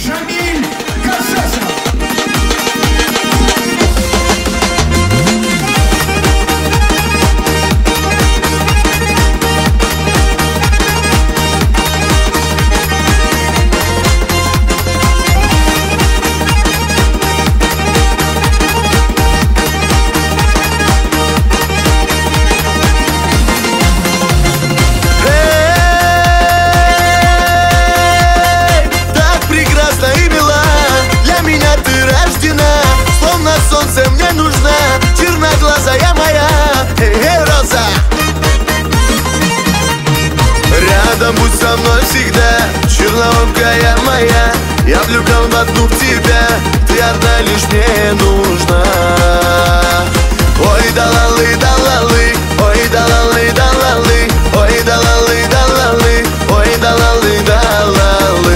Шамиль Касасов. Солнце мне нужна, черноглазая моя, роза. Рядом будь со мной всегда, черноокая моя. Я влюблен в одну в тебя, ты одна лишь мне нужна. Ой, да-лалы, да-лалы, ой, да-лалы, да-лалы, ой, да-лалы, да-лалы, ой, да-лалы, да-лалы.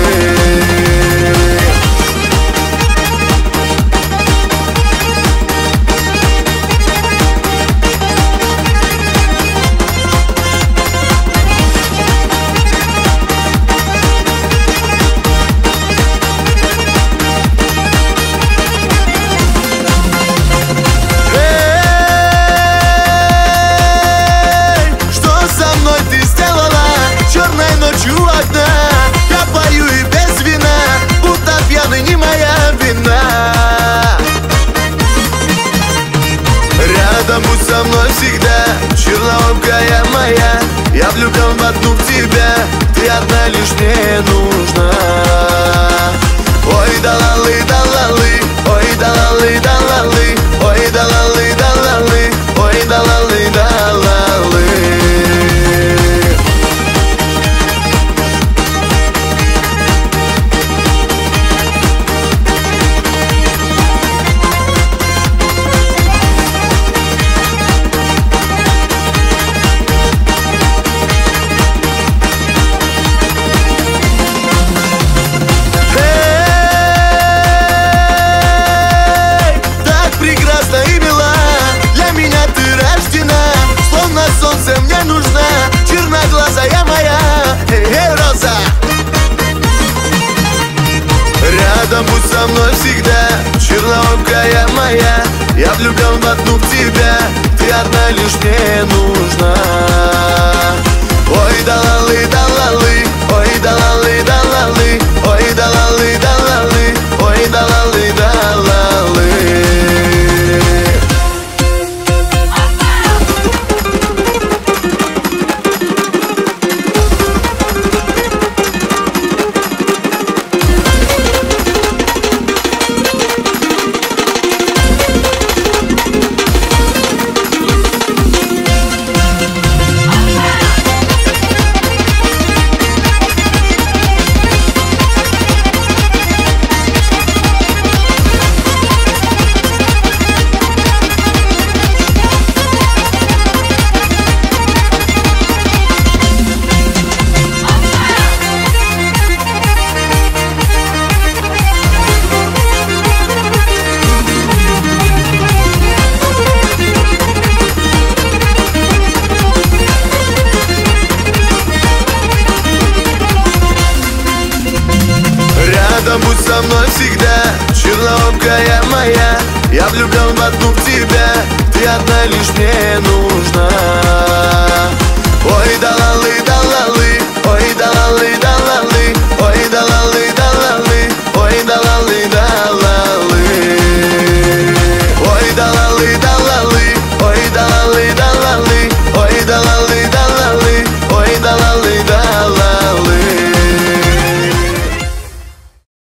Ночью одна, я пою и без вина, будто пьяный, не моя вина. Рядом будь со мной всегда, черноокая моя. Я влюблен в одну в тебя, ты одна лишь мне нужна. Ой, да-лалы, да-лалы, ой, да-лалы, да-лалы, ой, да-лалы, да-лалы, ой, да-лалы, да-лалы. Солнце мне нужна, черноглазая моя, роза. Рядом будь со мной всегда, черноокая моя. Я влюблен в одну в тебя, ты одна лишь мне нужна. Ой, да-лалы, да-лалы, ой, да-лалы, да-лалы, ой, да-лалы, да-лалы, ой, да-лалы, да-лалы. Будь со мной всегда, черноокая моя. Я влюблен в одну в тебя, ты одна лишь мне нужна. Ой, да-лалы, да-лалы, ой, да-лалы, да-лалы, ой, да-лалы.